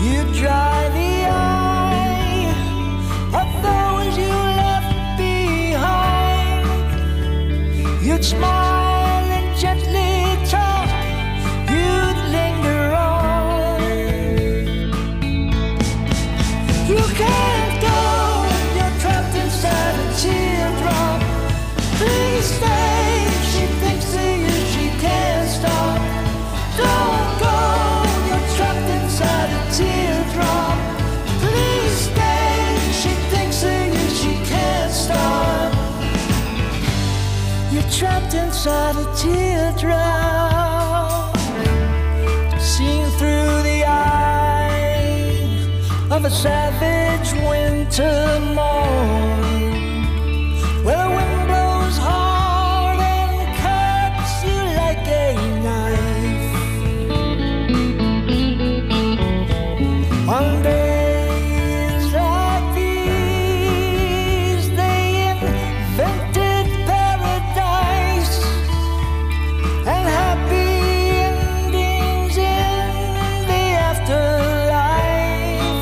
You dry the eye of those you left behind. You'd smile and gently talk. You'd linger on. You can't go. You're trapped inside a teardrop. Please stay. She thinks of you. She can't stop. Don't go. You're trapped inside a teardrop. Please stay. She thinks of you. She can't stop. You're trapped inside a teardrop. Seen through the eye of a savage winter morn, where the wind blows hard and cuts you like a knife. On days like these, they invented paradise and happy endings in the afterlife.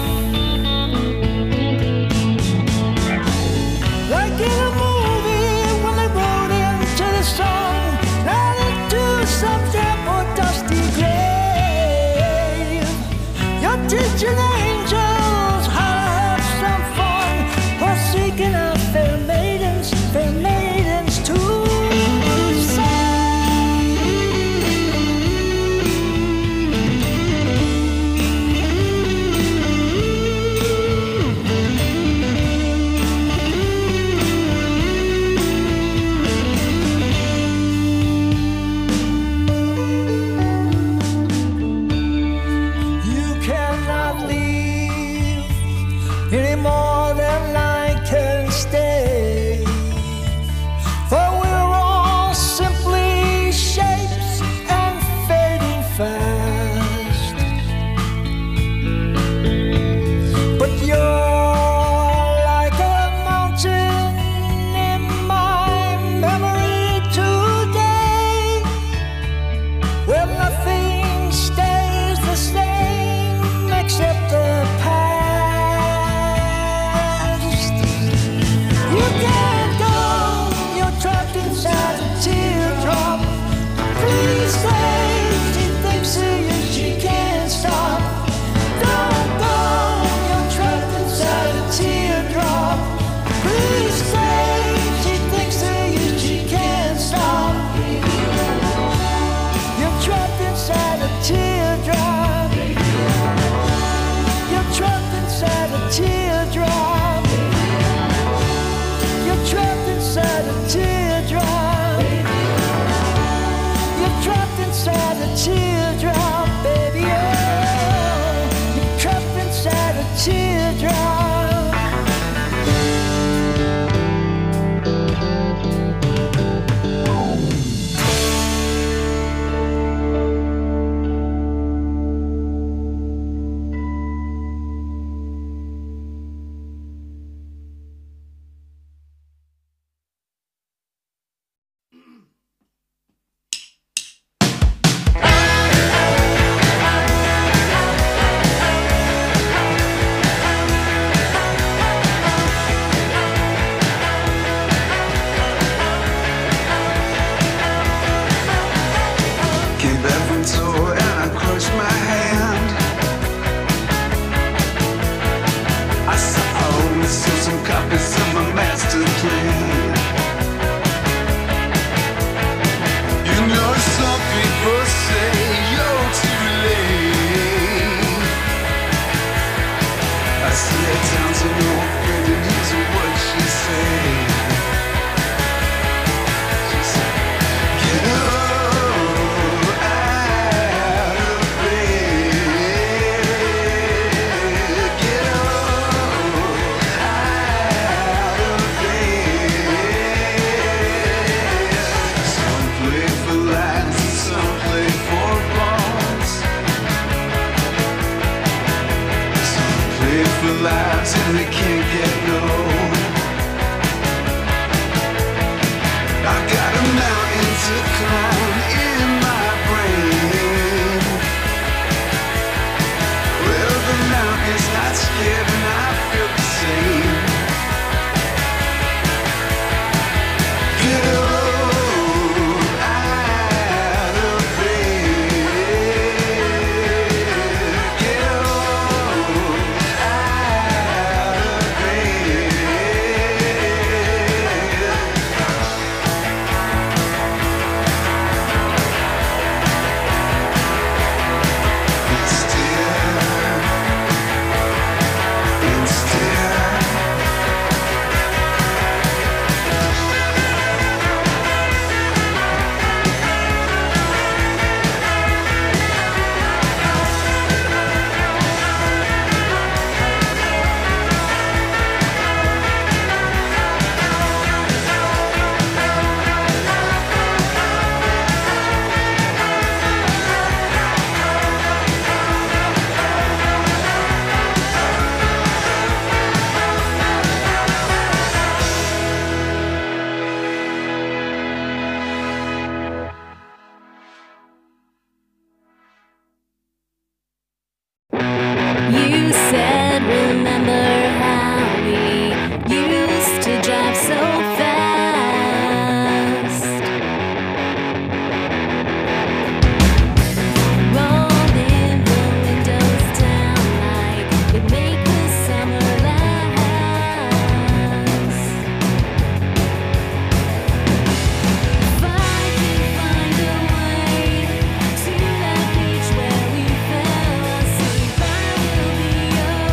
Like in a movie when they rode into the sun, not into some damp or dusty grave. You're teaching angels how to have some fun, while seeking out fair maidens to You cannot leave any more than I can stay, for we're all simply shapes and fading fast. But you're like a mountain in my memory today, where nothing stays the same except the past. You can't go. You're trapped inside a teardrop. Please stay. She thinks of you. She can't stop. Don't go. You're trapped inside a teardrop. Please stay. She thinks of you. She can't stop. You're trapped inside a teardrop. You're trapped inside a teardrop. You're trapped inside a teardrop. You're trapped inside a teardrop, baby. Oh, you're trapped inside a teardrop. Keep every toe and I crush my hand. I only saw some copies of my master plan. You know some people say you're too late. I see a town to no good and here's what she said. She said, get up. Lives and they can't get no. I've got a mountain to climb in my brain. Well, the said, remember how we used to drive so fast. Rolling the windows down like it make the summer last. If I can find a way to that beach where we fell asleep, I will be yours.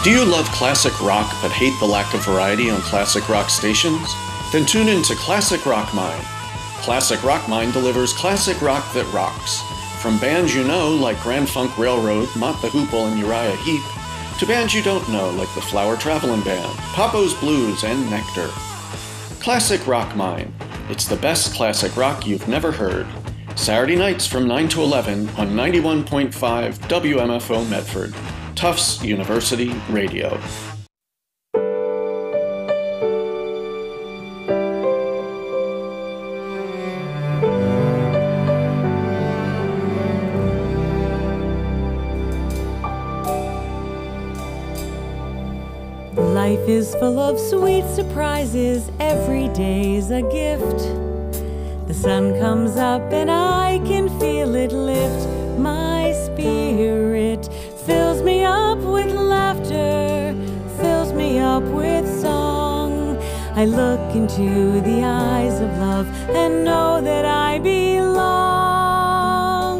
Do you love classic rock but hate the lack of variety on classic rock stations? Then tune in to Classic Rock Mine. Classic Rock Mine delivers classic rock that rocks. From bands you know like Grand Funk Railroad, Mott the Hoople, and Uriah Heep, to bands you don't know like the Flower Traveling Band, Papo's Blues, and Nectar. Classic Rock Mine. It's the best classic rock you've never heard. Saturday nights from 9 to 11 on 91.5 WMFO Medford, Tufts University Radio. Life is full of sweet surprises, every day's a gift. The sun comes up and I can feel it lift my spirit, fills me up with laughter, fills me up with song. I look into the eyes of love and know that I belong.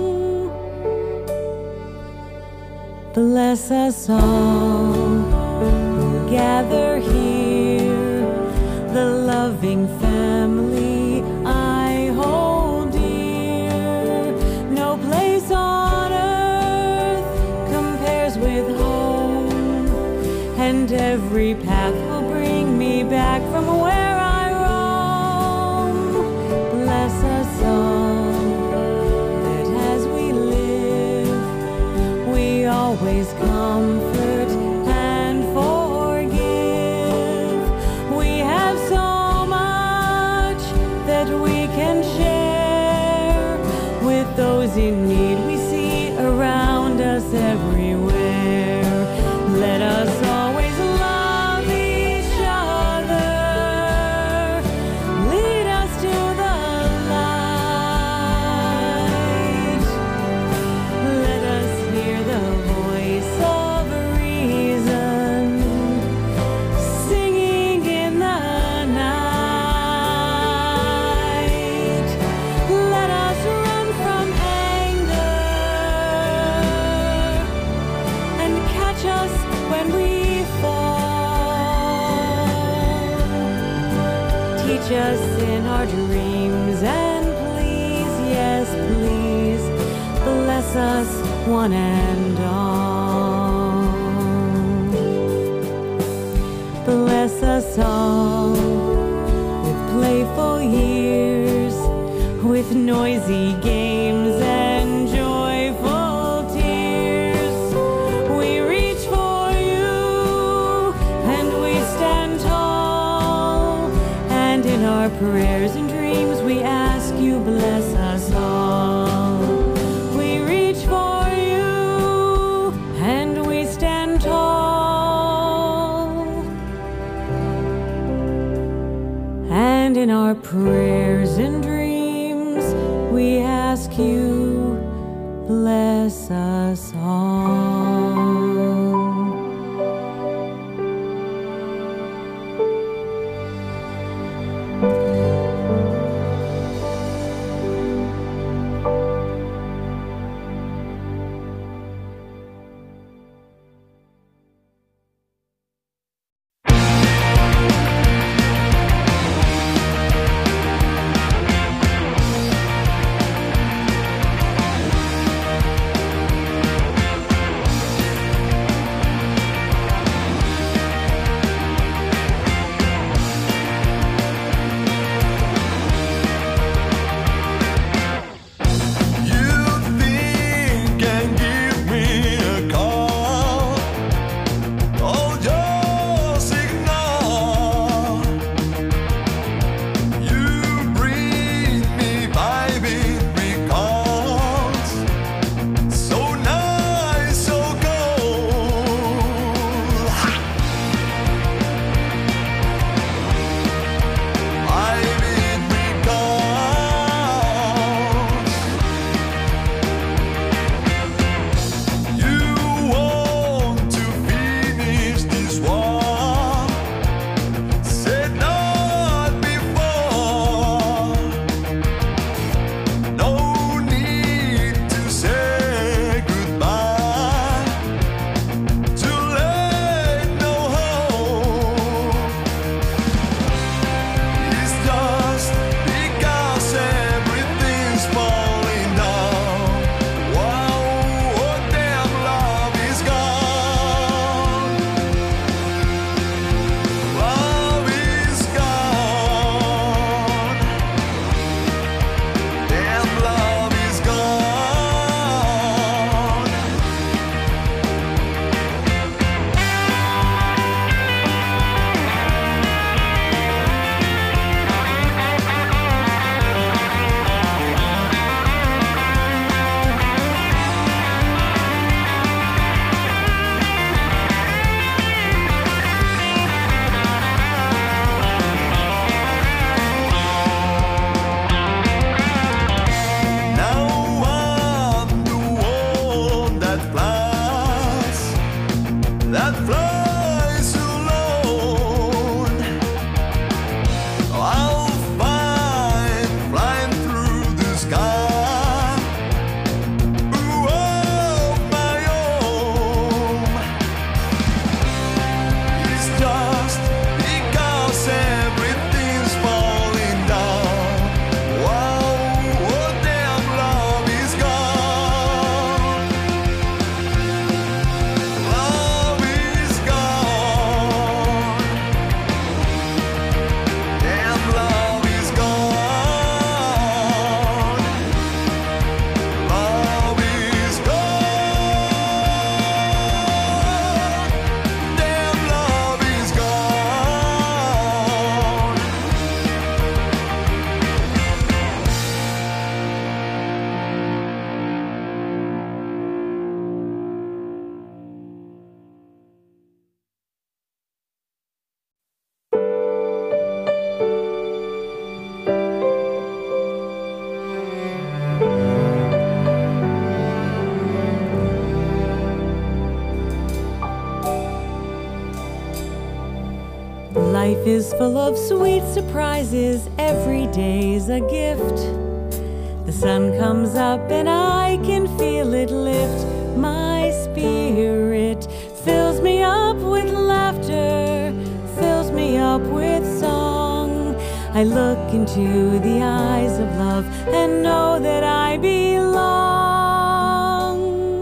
Bless us all who gather here, the loving family I hold dear. No place on earth compares with home, and every path will bring me back from where I roam. Bless us all, that as we live, we always comfort and forgive. We have so much that we can share with those in need we see around us everywhere. Let us always love each other, lead us to the light. Let us hear the voice of reason singing in the night. Let us run from anger and catch us when we fall. Teach us in our dreams and please, yes please, bless us one and all. Bless us all with playful years, with noisy games and joyful tears. We reach for you and we stand tall, and in our prayers and dreams we ask you bless us all. We reach for you and we stand tall, and in our prayers and dreams we ask you bless us all. Life is full of sweet surprises, every day's a gift. The sun comes up and I can feel it lift my spirit, fills me up with laughter, fills me up with song. I look into the eyes of love and know that I belong.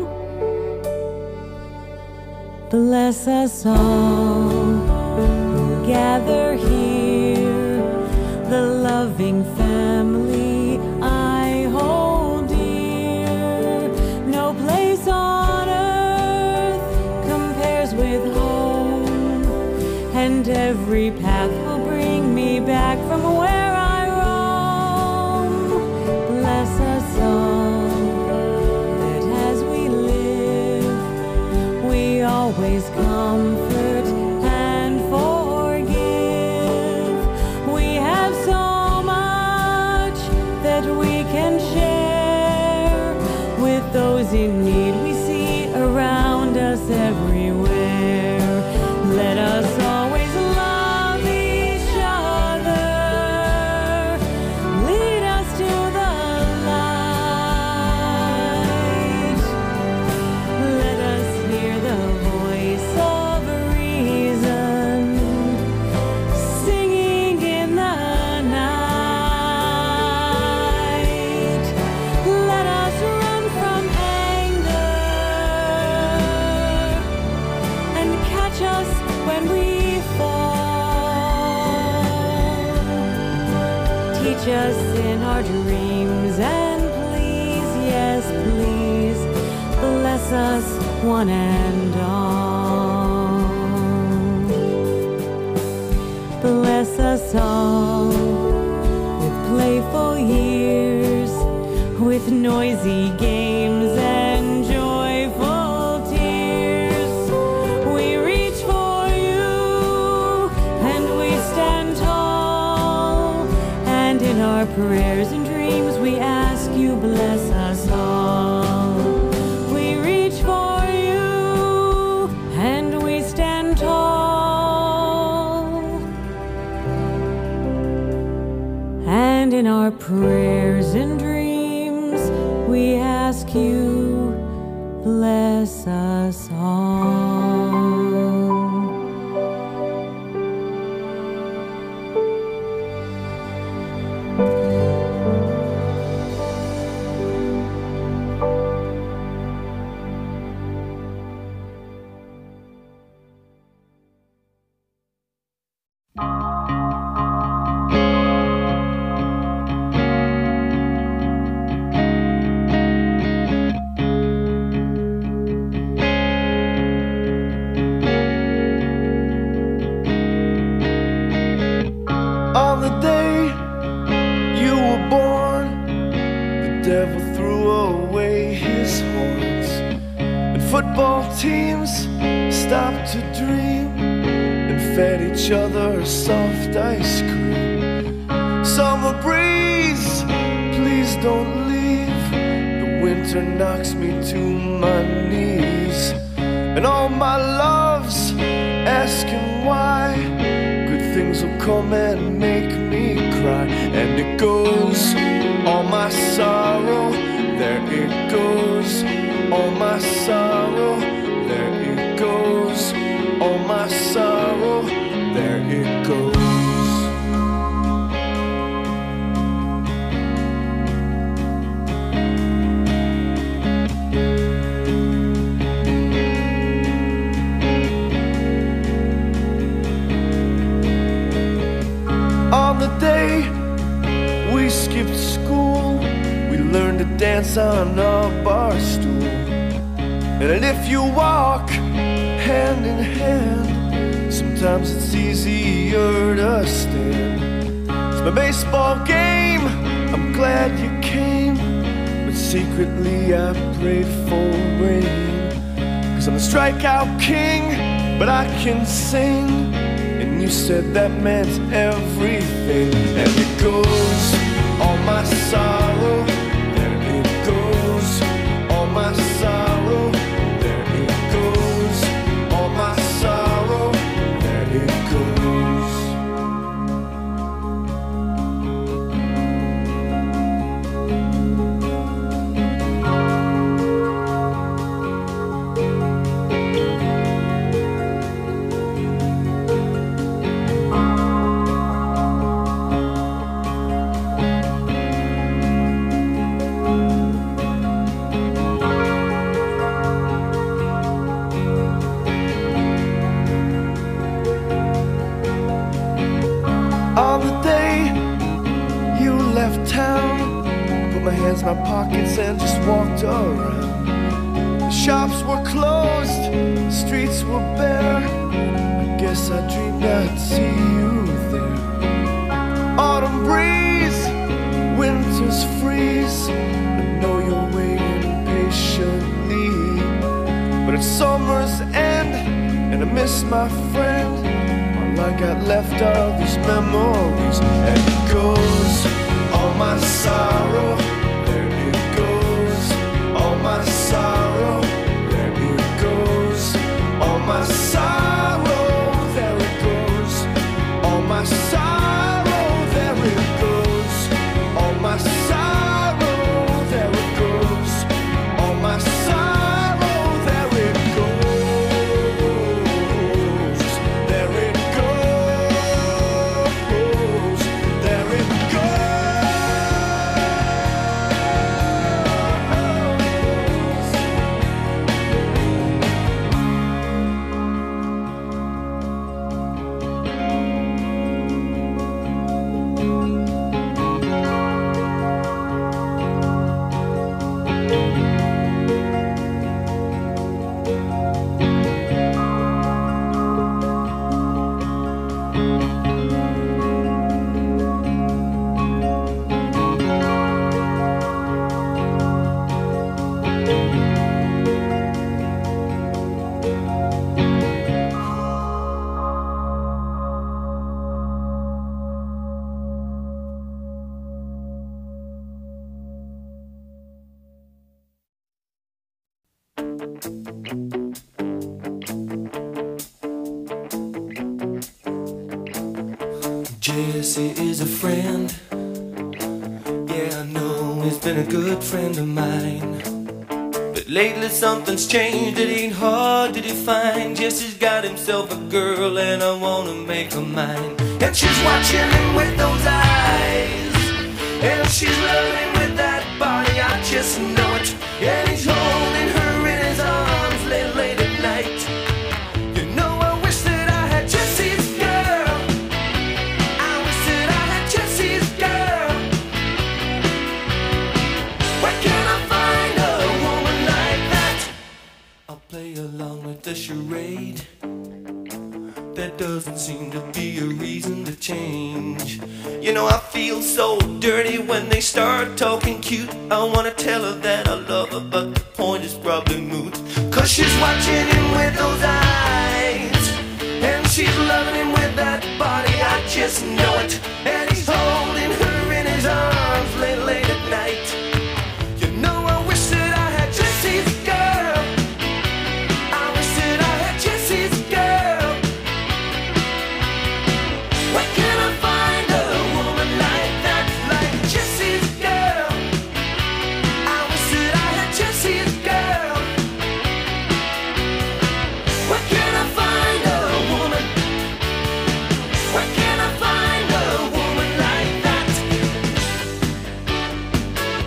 Bless us all who gather here, the loving family I hold dear. No place on earth compares with home, and every path will bring me back from where I roam. Bless us all, that as we live, we always comfort and forgive. We have so much that we can share with those in need we see around us everywhere. Let us always love each other, lead us to the light. Let us hear the voice of reason singing in the night. Let us run from anger and catch us when we fall. Teach us in our dreams and please, yes please, bless us one and all. Bless us all with playful years, with noisy games and joyful tears. We reach for you and we stand tall, and in our prayers and dreams we ask you bless us all. We reach for you and we stand tall, and in our prayers and dreams we ask you bless us all. On the day you were born, the devil threw away his horns, and football teams stopped to dream and fed each other soft ice cream. Summer breeze, please don't leave. The winter knocks me to my knees, and all my loves asking why. Good things will come and make me cry. And it goes, all my sorrow, there it goes. All my sorrow, there it goes. All my sorrow, there it goes. On the day we skipped school, we learned to dance on a bar stool. And if you walk hand in hand, sometimes it's easier to stand. It's my baseball game, I'm glad you came, but secretly I prayed for rain. 'Cause I'm the strikeout king, but I can sing, and you said that meant everything. And it goes, all my sorrow, there it goes. All my sorrow, there it goes. All my sorrow, there it goes. pockets and just walked around. The shops were closed, the streets were bare. I guess I dreamed I'd see you there. Autumn breeze, winter's freeze. I know you're waiting patiently, but it's summer's end and I miss my friend. All I got left are these memories. And it goes, all my sorrow, there it goes. All my sorrow, there it goes. All my sorrow, there it goes. All my sorrow, there it goes. All my sorrow, there it goes. All my sorrow, there it goes. There it goes. There it goes. Jesse is a friend. Yeah, I know he's been a good friend of mine. But lately something's changed, it ain't hard to define. Jesse's got himself a girl and I wanna make her mine. And she's watching him with those eyes, and she's loving with that body, I just know it. And he's holding her in his arms late at night. You know, I wish that I had Jesse's girl. I wish that I had Jesse's girl. Where can I find a woman like that? I'll play along with the charade. There doesn't seem to be a reason to change. You know, I feel so dirty when they start talking cute. I wanna tell her that I love her, but the point is probably moot. Cause she's watching him with those eyes, and she's loving him with that body, I just know it. And he's holding her in his arms late at night. You know, I wish that I had Jesse's girl. I wish that I had Jesse's girl. Where can I find a woman like that, like Jesse's girl? I wish that I had Jesse's girl. Where can I find a woman? Where can I find a woman like that?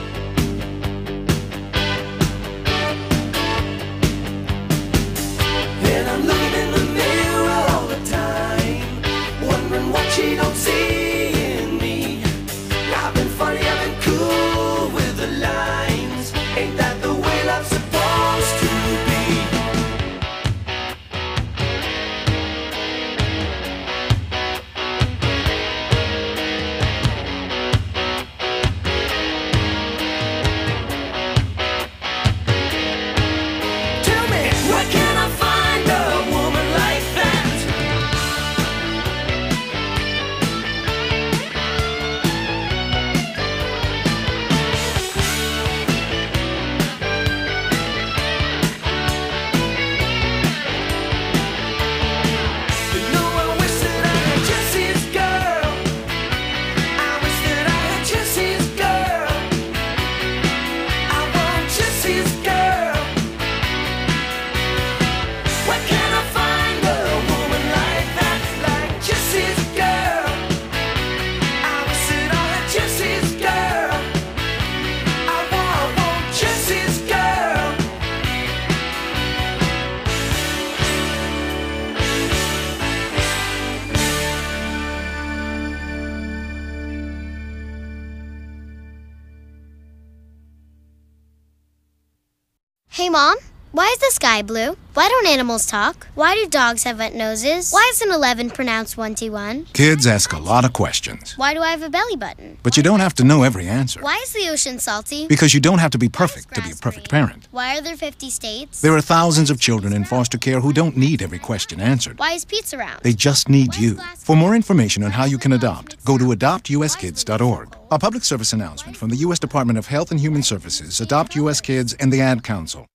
Hey, Mom, why is the sky blue? Why don't animals talk? Why do dogs have wet noses? Why is an 11 pronounced 1T1? Kids ask a lot of questions, Why do I have a belly button? but you don't have to know every answer. Why is the ocean salty? Because you don't have to be perfect to be a perfect parent. Why are there 50 states? There are thousands of children in foster care who don't need every question answered. Why is pizza round? They just need you. For more information on how you can adopt, go to adoptuskids.org. A public service announcement from the U.S. Department of Health and Human Services, Adopt U.S. Kids, and the Ad Council.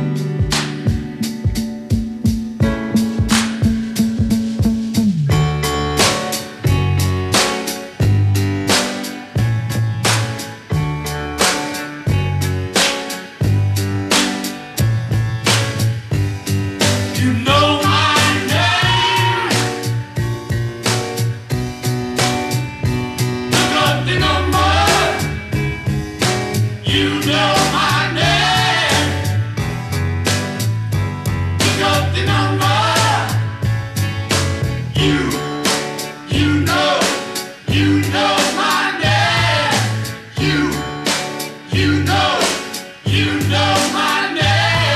You know my name. Look up the number. You know my name. Look up the number. You know my name. You know my name.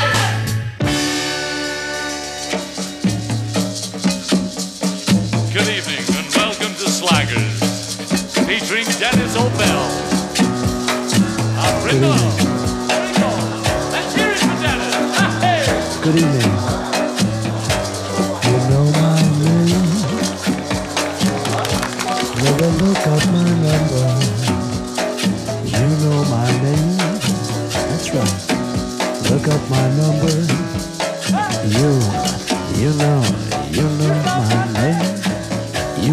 Good evening and welcome to Slaggers, featuring Dennis O'Bell. Ringo. Let's hear it for Dennis. Hey. Good evening. You know my name. Never look up my number. You know my name. That's right. Look up my number. You know my name. You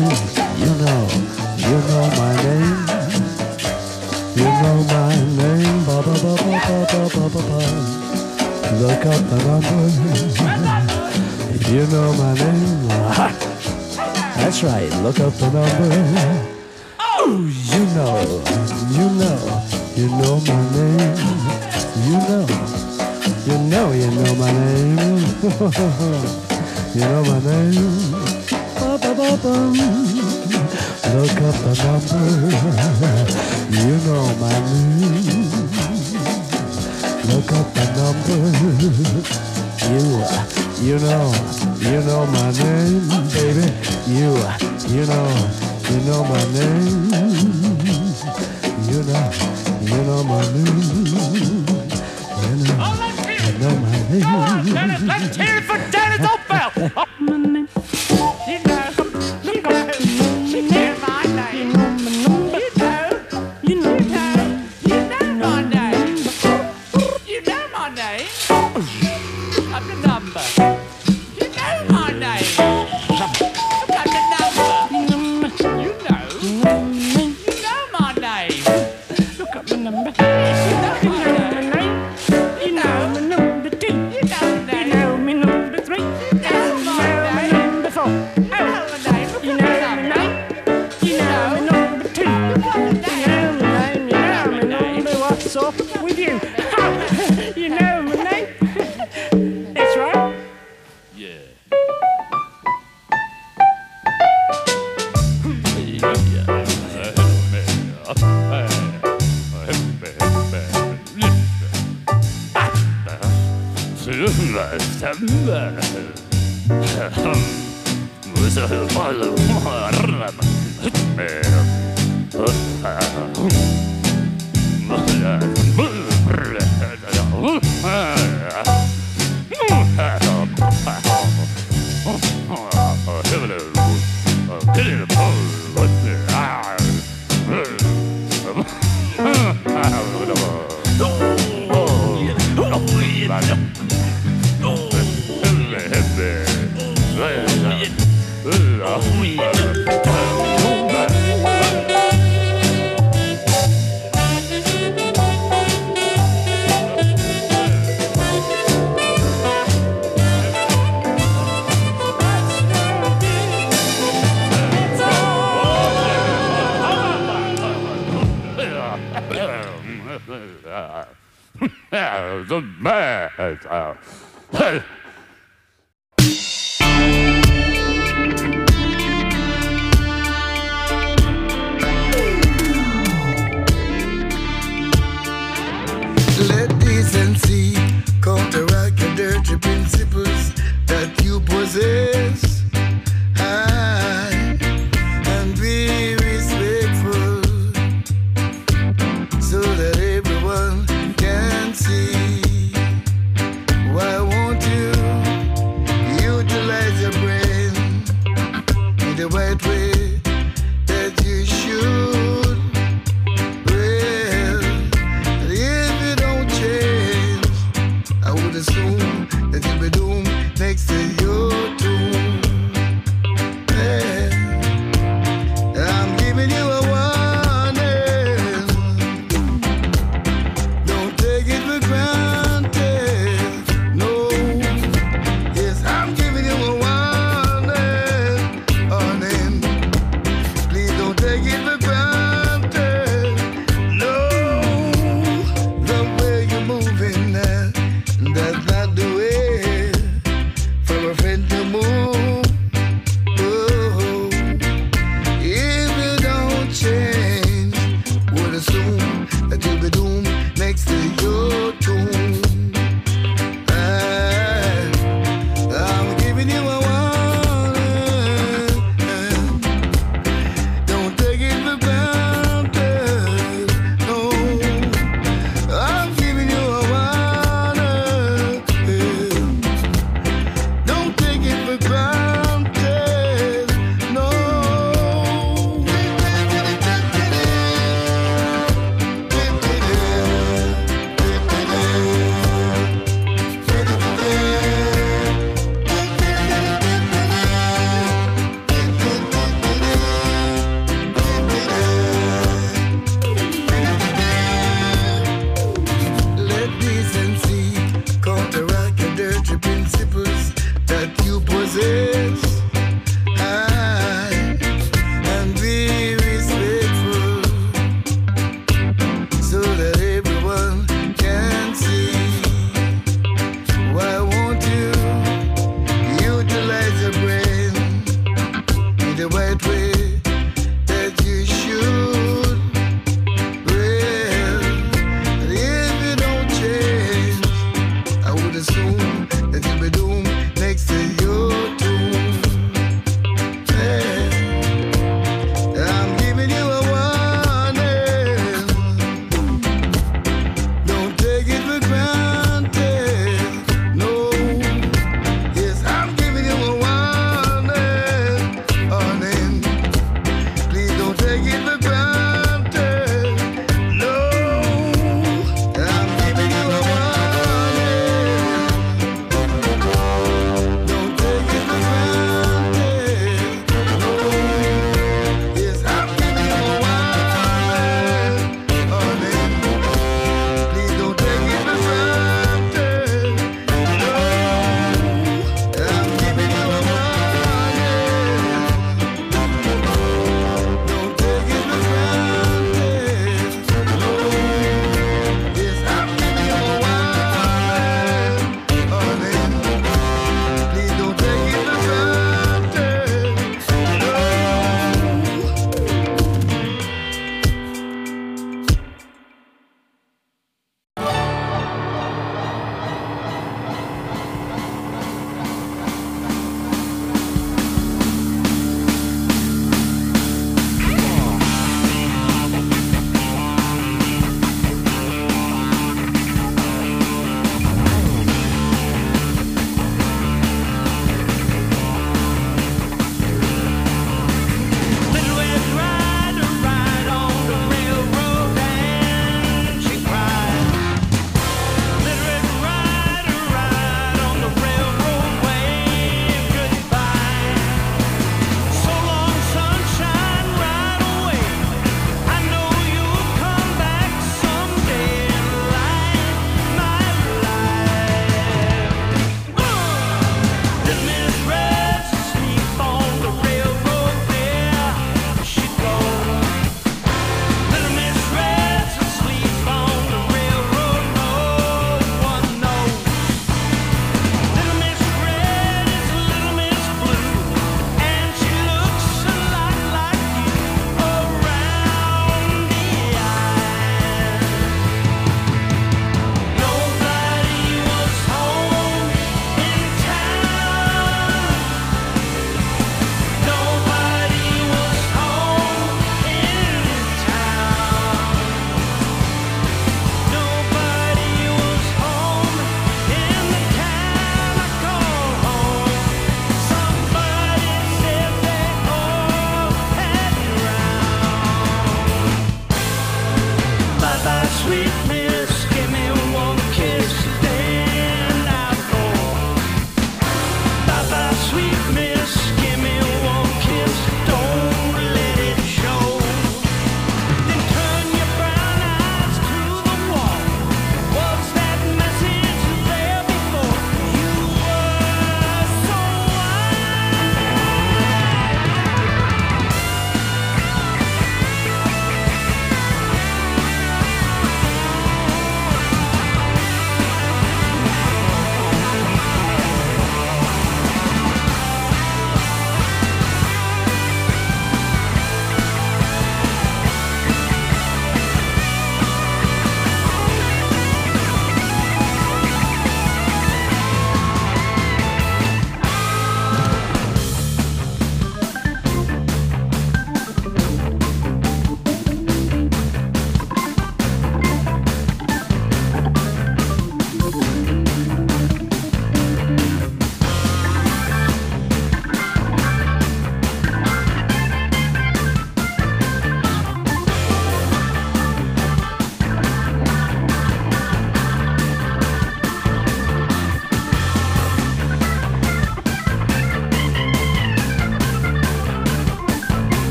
know my name. You know my name. Ba ba ba ba ba ba ba ba ba. Look up the number. You know my name. That's right. Look up the number. Oh, you know my name. You know my name. You know my name. Ba ba ba ba. Look up the number. You know my name. Look up the number. You know my name, baby. You know my name. You know my name. You know my name. Dennis, let's hear it for Dennis O'Bell. With you. You know my name. That's right. Yeah. The man. Let decency counteract your dirty principles that you possess. And be respectful so that everyone can see. Why won't you utilize your brain in the right way that you should? Well, if you don't change, I would assume that you'll be doomed next to your tomb. Yeah. I'm giving you a warning. Don't take it for granted. No. Yes, I'm giving you a warning. Please don't take it for granted. No. The way you're moving now, that's not the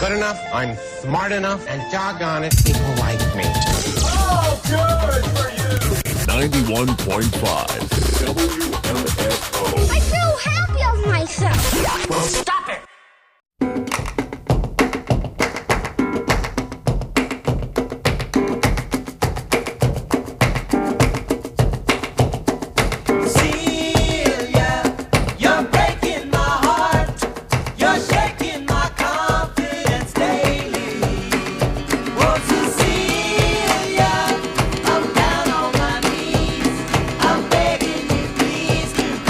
good enough, I'm smart enough, and doggone it, people like me. Oh, good for you! 91.5 WMFO. I feel happy of myself. Well, stop it! Please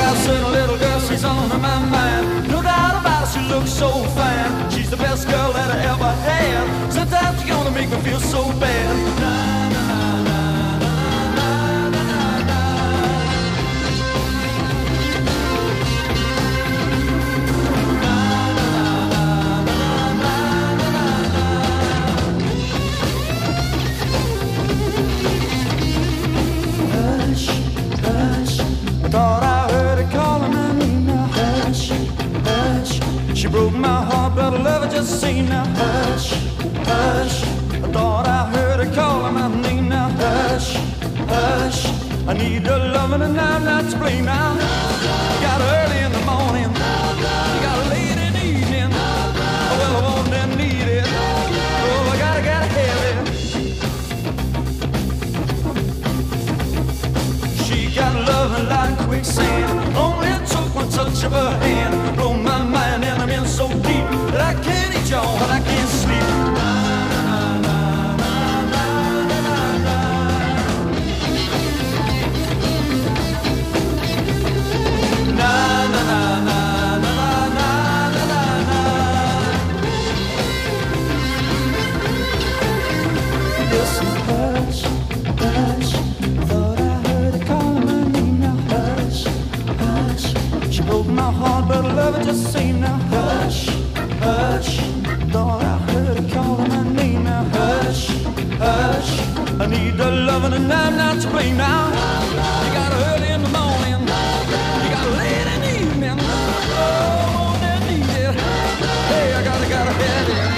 about a certain little girl, she's on my mind. No doubt about it, she looks so fine. She's the best girl that I ever had. Sometimes you're gonna make me feel so bad. Na, na, na, na. Thought I heard her calling my name now. Hush, hush. She broke my heart, but I love her just the same now. Hush, hush. I thought I heard her calling my name now. Hush, hush. I need her loving and I'm not to blame now. You got her early in the morning. You got her late in the evening. Well, I want and need it. Oh, I gotta have it. She got loving like quicksand. Only took one touch of her hand. Blow my mind and I'm in so deep that I can't eat y'all and I can't sleep. Na na na na na na na na na. Listen, hush, hush. Thought I heard her calling my name now. Hush, hush. She broke my heart, but I love her just the same now. Hush, hush. Thought I heard her calling my name now. Hush, hush. I need her loving and I'm not to blame now. You got her early in the morning. You got her late in the evening. Oh, I need it. Hey, I gotta have it.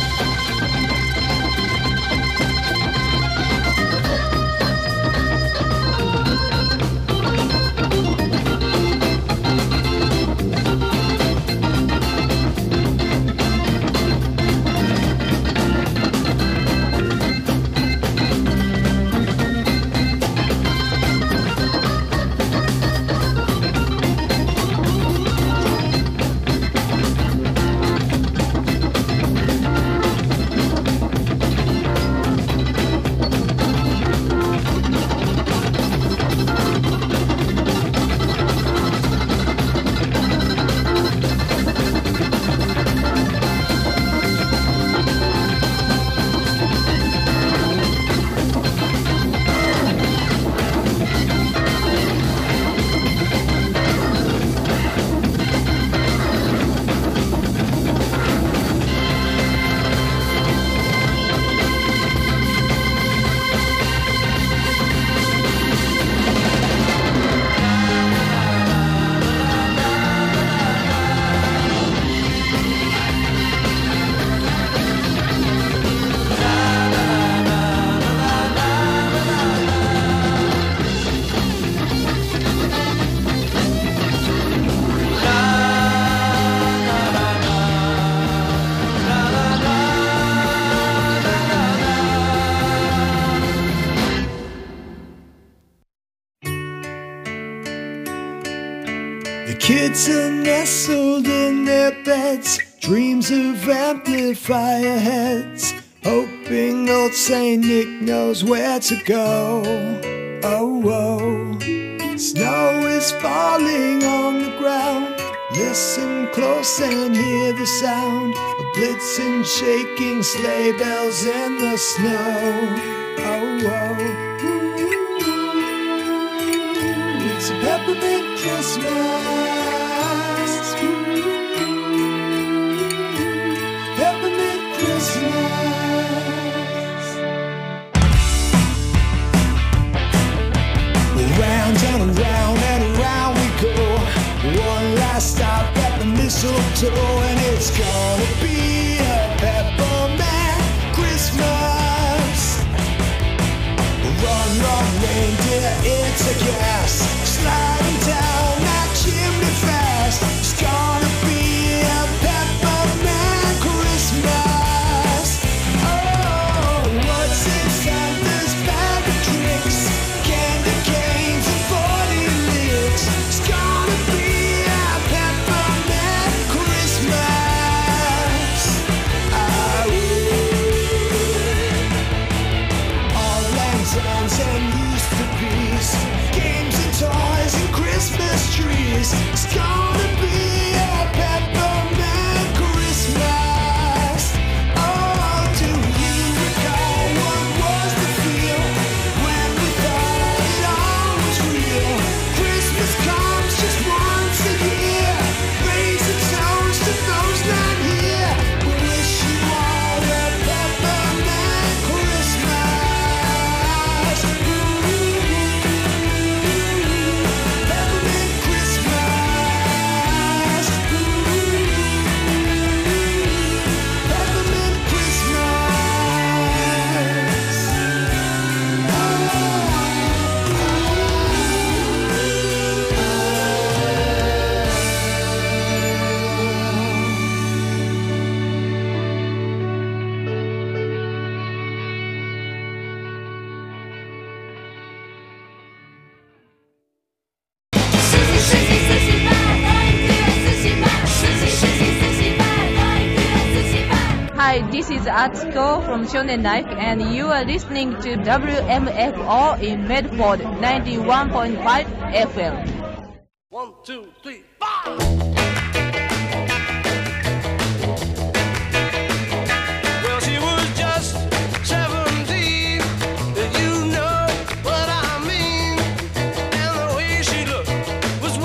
Kids are nestled in their beds, dreams of amplifier heads, hoping old Saint Nick knows where to go. Oh, oh. Snow is falling on the ground. Listen close and hear the sound of blitzing, shaking sleigh bells in the snow. Oh, oh. It's a peppermint Christmas. Peppermint Christmas. Round and around and around we go. One last stop at the mistletoe, and it's gonna be a peppermint Christmas. Run, run, reindeer, it's a gas, sliding down that chimney fast. It's gonna be a peppermint Christmas. Oh, what's inside this bag of tricks? Candy canes and 40 licks. It's gonna be a peppermint Christmas. All lanterns and used to be's, games and toys and Christmas. trees. It's gonna be a peppermint Christmas. Oh, do you recall what was the feel when we thought it all was real? Christmas comes just once a year. Raise a toast to those not here. We wish you all a peppermint Christmas. Peppermint Christmas. Peppermint Hi, this is Atsuko from Shonen Life, and you are listening to WMFO in Medford 91.5 FM. 1, 2, 3, 4.